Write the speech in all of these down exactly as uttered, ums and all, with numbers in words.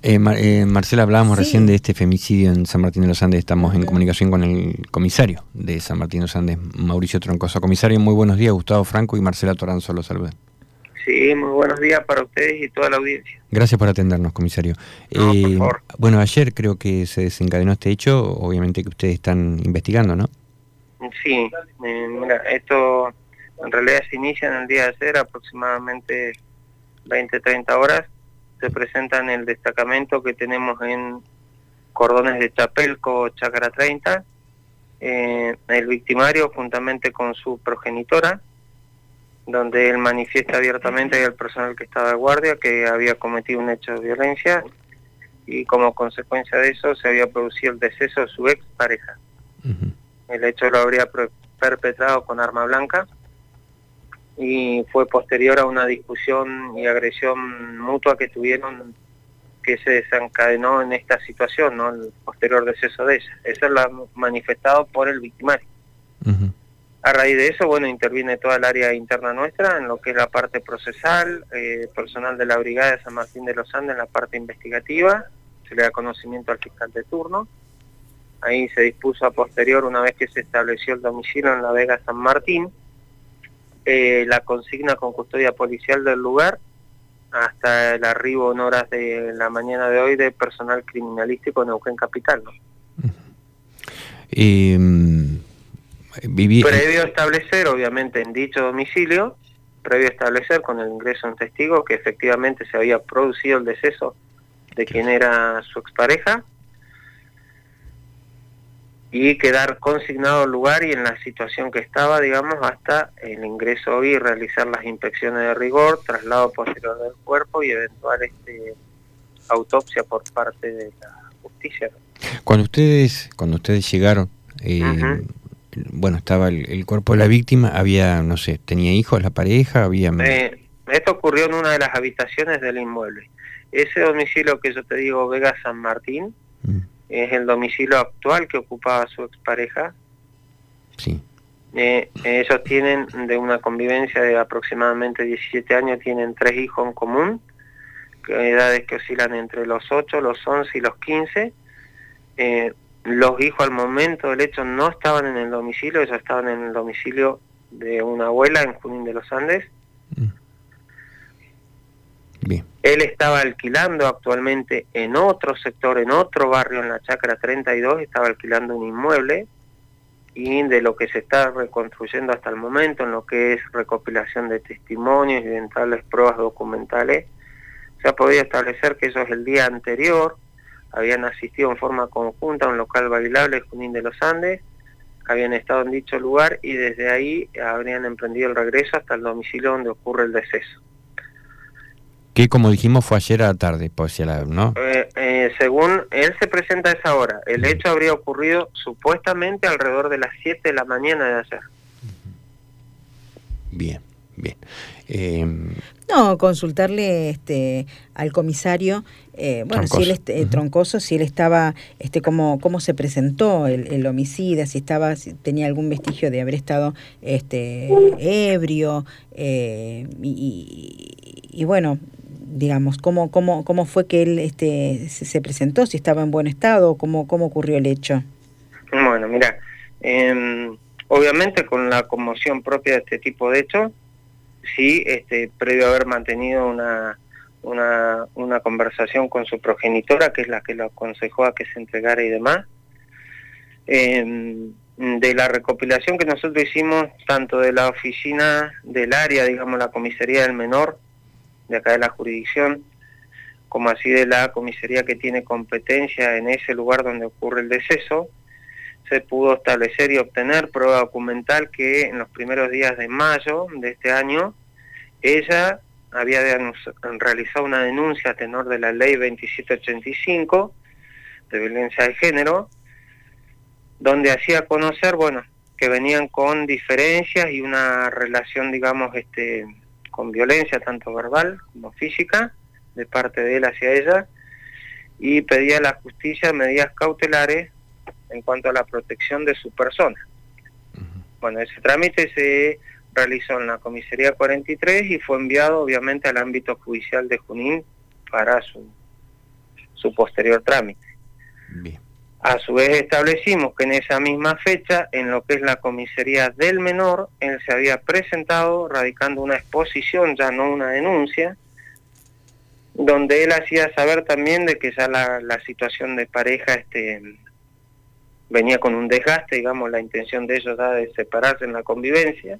Eh, Mar eh, Marcela, hablábamos Sí. recién de este femicidio en San Martín de los Andes. Estamos en Uh-huh. comunicación con el comisario de San Martín de los Andes, Mauricio Troncoso. Comisario, muy buenos días. Gustavo Franco y Marcela Toranzo los saludan. Sí, muy buenos días para ustedes y toda la audiencia. Gracias por atendernos, comisario. No, eh, por favor. Bueno, ayer creo que se desencadenó este hecho, obviamente que ustedes están investigando, ¿no? Sí, eh, mira, esto en realidad se inicia en el día de ayer, aproximadamente veinte, treinta horas. Se presenta en el destacamento que tenemos en Cordones de Chapelco, Chácara treinta, eh, el victimario juntamente con su progenitora, donde él manifiesta abiertamente al personal que estaba de guardia que había cometido un hecho de violencia y como consecuencia de eso se había producido el deceso de su ex pareja. Uh-huh. El hecho lo habría perpetrado con arma blanca y fue posterior a una discusión y agresión mutua que tuvieron, que se desencadenó en esta situación, ¿no? El posterior deceso de ella. Eso es lo manifestado por el victimario. Uh-huh. A raíz de eso, bueno, interviene toda el área interna nuestra, en lo que es la parte procesal, eh, personal de la Brigada de San Martín de los Andes en la parte investigativa, se le da conocimiento al fiscal de turno. Ahí se dispuso a posterior, una vez que se estableció el domicilio en La Vega San Martín, eh, la consigna con custodia policial del lugar, hasta el arribo en horas de la mañana de hoy de personal criminalístico en Neuquén Capital, ¿no? Uh-huh. eh, Viví... Previo a establecer, obviamente, en dicho domicilio, previo a establecer con el ingreso de un testigo que efectivamente se había producido el deceso de quien era su expareja, y quedar consignado el lugar y en la situación que estaba, digamos, hasta el ingreso y realizar las inspecciones de rigor, traslado posterior del cuerpo y eventual este, autopsia por parte de la justicia, ¿no? Cuando ustedes, cuando ustedes llegaron, eh, uh-huh. bueno, estaba el, el cuerpo de la víctima, había, no sé, tenía hijos la pareja, había... Eh, esto ocurrió en una de las habitaciones del inmueble. Ese domicilio que yo te digo, Vega San Martín, uh-huh. es el domicilio actual que ocupaba su expareja. Sí. Eh, ellos tienen de una convivencia de aproximadamente diecisiete años, tienen tres hijos en común, que edades que oscilan entre los ocho, los once y los quince. Eh, los hijos al momento del hecho no estaban en el domicilio, ellos estaban en el domicilio de una abuela en Junín de los Andes. Mm. Bien. Él estaba alquilando actualmente en otro sector, en otro barrio, en la Chácara treinta y dos, estaba alquilando un inmueble, y de lo que se está reconstruyendo hasta el momento, en lo que es recopilación de testimonios y eventuales pruebas documentales, se ha podido establecer que ellos el día anterior habían asistido en forma conjunta a un local bailable en Junín de los Andes, habían estado en dicho lugar y desde ahí habrían emprendido el regreso hasta el domicilio donde ocurre el deceso. Que como dijimos fue ayer a la tarde, pues, ¿no? Eh, eh, según él se presenta a esa hora, el hecho habría ocurrido supuestamente alrededor de las siete de la mañana de ayer. Bien, bien. Eh... No, consultarle este al comisario, eh, bueno, Troncoso. si él eh, Troncoso, si él estaba, este, cómo, cómo se presentó el, el homicida, si estaba, si tenía algún vestigio de haber estado este ebrio, eh, y, y, y bueno, digamos, cómo, cómo, cómo fue que él este se, se presentó, si estaba en buen estado, cómo, cómo ocurrió el hecho. Bueno, mira, eh, obviamente con la conmoción propia de este tipo de hechos, sí, este, previo a haber mantenido una, una, una conversación con su progenitora, que es la que lo aconsejó a que se entregara y demás, eh, de la recopilación que nosotros hicimos, tanto de la oficina del área, digamos la comisaría del menor, de acá de la jurisdicción, como así de la comisaría que tiene competencia en ese lugar donde ocurre el deceso, se pudo establecer y obtener prueba documental que en los primeros días de mayo de este año ella había realizado una denuncia a tenor de la ley veintisiete ochenta y cinco de violencia de género, donde hacía conocer, bueno, que venían con diferencias y una relación, digamos, este, con violencia tanto verbal como física de parte de él hacia ella, y pedía a la justicia medidas cautelares en cuanto a la protección de su persona. Uh-huh. Bueno, ese trámite se realizó en la comisaría cuarenta y tres y fue enviado obviamente al ámbito judicial de Junín para su, su posterior trámite. Bien. A su vez establecimos que en esa misma fecha, en lo que es la comisaría del menor, él se había presentado radicando una exposición, ya no una denuncia, donde él hacía saber también de que ya la, la situación de pareja este, venía con un desgaste, digamos, la intención de ellos era de separarse en la convivencia.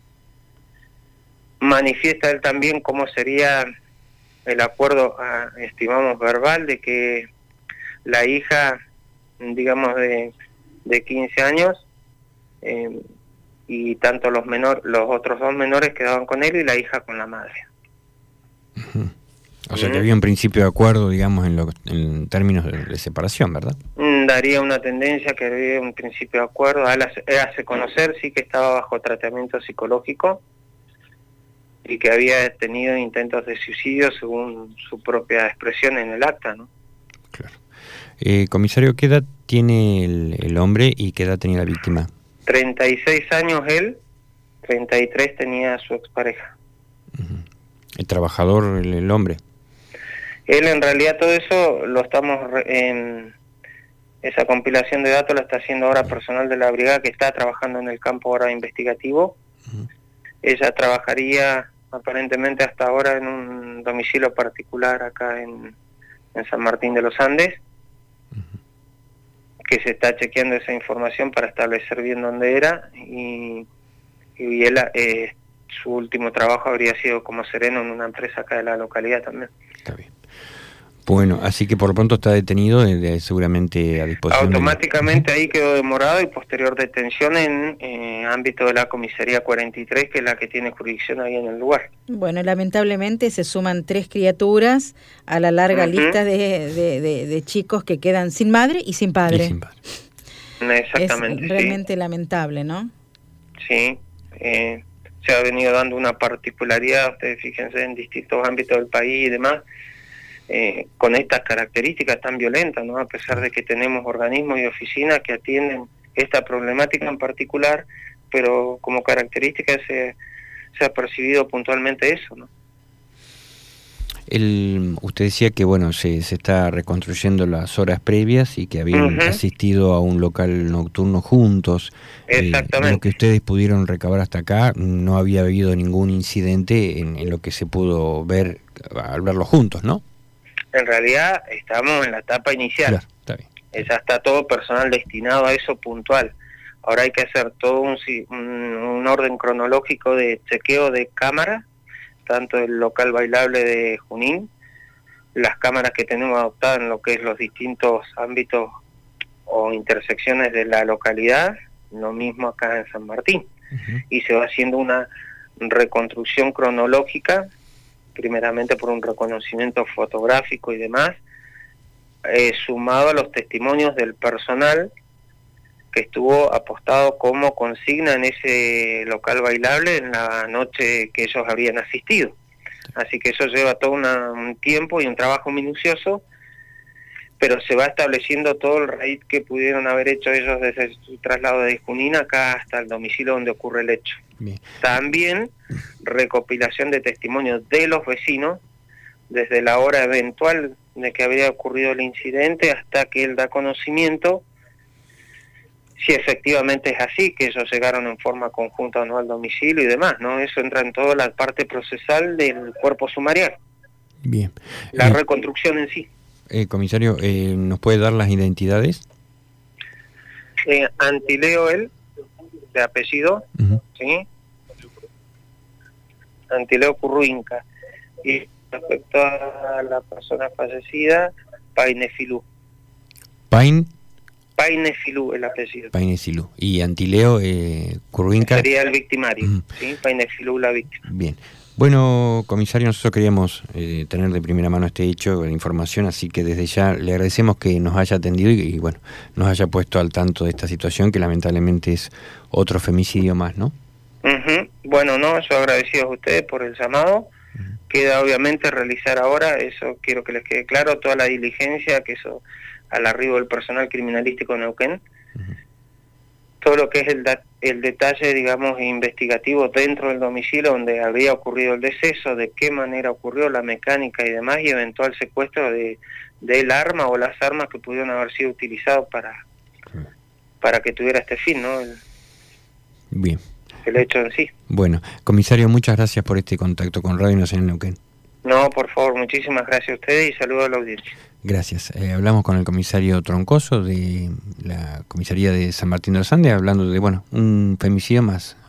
Manifiesta él también cómo sería el acuerdo, a, estimamos, verbal, de que la hija, digamos, de, de quince años, eh, y tanto los menor, los otros dos menores quedaban con él y la hija con la madre. Uh-huh. O sea que había un principio de acuerdo, digamos, en, lo, en términos de, de separación, ¿verdad? Daría una tendencia que había un principio de acuerdo. Él hace, él hace conocer, sí, que estaba bajo tratamiento psicológico y que había tenido intentos de suicidio según su propia expresión en el acta, ¿no? Claro. Eh, comisario, ¿qué edad tiene el, el hombre y qué edad tenía la víctima? treinta y seis años él, treinta y tres tenía su expareja. Uh-huh. ¿El trabajador, el, el hombre? Él, en realidad, todo eso lo estamos, en esa compilación de datos la está haciendo ahora personal de la brigada que está trabajando en el campo ahora investigativo. Uh-huh. Ella trabajaría aparentemente hasta ahora en un domicilio particular acá en, en San Martín de los Andes, uh-huh, que se está chequeando esa información para establecer bien dónde era, y, y él, eh, su último trabajo habría sido como sereno en una empresa acá de la localidad también. Está bien. Bueno, así que por lo pronto está detenido, de, de, seguramente a disposición. Automáticamente de... ahí quedó demorado y posterior detención en eh, ámbito de la comisaría cuarenta y tres, que es la que tiene jurisdicción ahí en el lugar. Bueno, lamentablemente se suman tres criaturas a la larga uh-huh. lista de, de, de, de chicos que quedan sin madre y sin padre. Y sin padre. Exactamente. Es realmente sí. lamentable, ¿no? Sí, eh, se ha venido dando una particularidad, ustedes fíjense, en distintos ámbitos del país y demás, Eh, con estas características tan violentas, ¿no? A pesar de que tenemos organismos y oficinas que atienden esta problemática en particular, pero como característica se, se ha percibido puntualmente eso, ¿no? El, usted decía que bueno se, se está reconstruyendo las horas previas y que habían uh-huh. asistido a un local nocturno juntos. Exactamente. Eh, lo que ustedes pudieron recabar hasta acá, no había habido ningún incidente en, en lo que se pudo ver al verlos juntos, ¿no? En realidad estamos en la etapa inicial. Claro, está bien. Ya está todo personal destinado a eso puntual. Ahora hay que hacer todo un, un, un orden cronológico de chequeo de cámaras, tanto el local bailable de Junín, las cámaras que tenemos adoptadas en lo que es los distintos ámbitos o intersecciones de la localidad, lo mismo acá en San Martín. Uh-huh. Y se va haciendo una reconstrucción cronológica, primeramente por un reconocimiento fotográfico y demás, eh, sumado a los testimonios del personal que estuvo apostado como consigna en ese local bailable en la noche que ellos habían asistido. Así que eso lleva todo una, un tiempo y un trabajo minucioso, pero se va estableciendo todo el raíz que pudieron haber hecho ellos desde su traslado de Junín acá hasta el domicilio donde ocurre el hecho. Bien. También recopilación de testimonios de los vecinos desde la hora eventual de que habría ocurrido el incidente hasta que él da conocimiento si efectivamente es así, que ellos llegaron en forma conjunta o no al domicilio y demás, ¿no? Eso entra en toda la parte procesal del cuerpo sumarial. Bien. La eh, reconstrucción en sí. Eh, comisario, eh, ¿nos puede dar las identidades? Eh, Antileo él, de apellido, uh-huh. ¿sí? Antileo Curruinca. Y respecto a la persona fallecida, Painefilú. Pain... Painefilú, el apellido. Painefilú. Y Antileo eh, Curruinca. Sería el victimario, uh-huh. ¿sí? Painefilú, la víctima. Bien. Bueno, comisario, nosotros queríamos eh, tener de primera mano este hecho, la información, así que desde ya le agradecemos que nos haya atendido y, y bueno, nos haya puesto al tanto de esta situación, que lamentablemente es otro femicidio más, ¿no? Uh-huh. Bueno, no, yo agradecido a ustedes por el llamado. Uh-huh. Queda obviamente realizar ahora, eso quiero que les quede claro, toda la diligencia, que eso al arribo del personal criminalístico de Neuquén, uh-huh. todo lo que es el, da- el detalle, digamos, investigativo dentro del domicilio donde había ocurrido el deceso, de qué manera ocurrió, la mecánica y demás, y eventual secuestro de, del arma o las armas que pudieron haber sido utilizadas para, para que tuviera este fin, ¿no? El, Bien. El hecho en sí. Bueno, comisario, muchas gracias por este contacto con Radio Nacional Neuquén. No, por favor, muchísimas gracias a ustedes y saludos a la audiencia. Gracias. Eh, hablamos con el comisario Troncoso de la comisaría de San Martín de los Andes, hablando de, bueno, un femicidio más